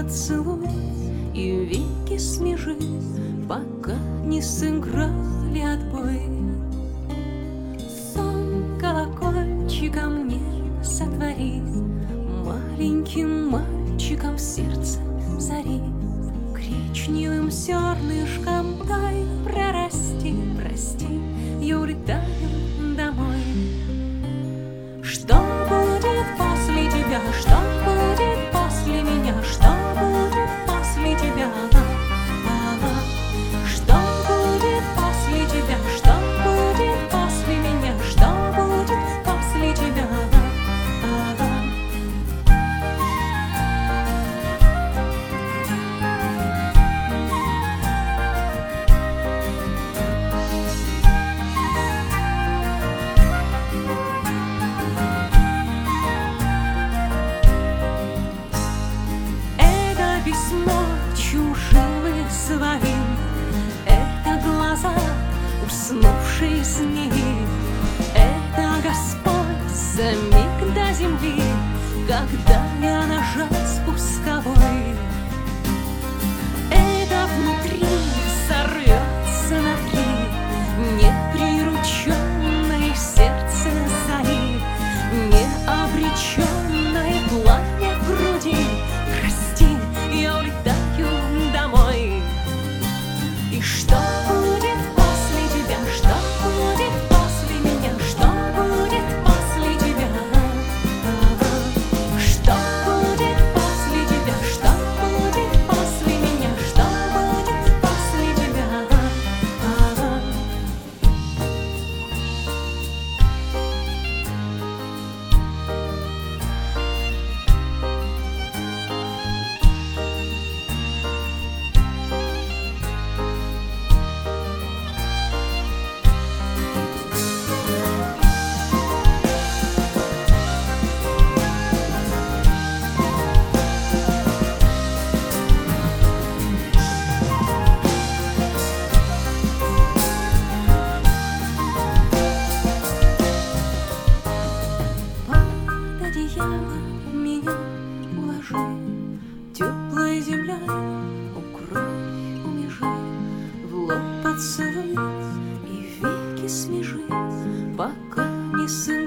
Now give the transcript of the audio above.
поцелуй и веки смежи, пока не сыграли отбой. Сон колокольчиком мне сотвори, маленьким мальчиком в сердце зари, коричневым зернышком дай прорасти. Прости, я улетаю домой. Что будет после тебя? Что будет после меня? Что будет после тебя? Что будет после тебя? Что будет после меня? Что будет после тебя? Письмо чужим и своим, это глаза уснувшей змеи, это Господь за миг до земли, когда я нажать спусковой. Это внутри сорвется на три, неприрученное сердце зари, необреченное пламя в груди. Прости, я улетаю домой. И что будет после тебя? Что будет после меня? Что будет после тебя? Что будет после тебя? Что будет после меня? Что будет после тебя? Меня уложи, теплой землей укрой у межи, в лоб поцелуй и веки смежи, пока не сын.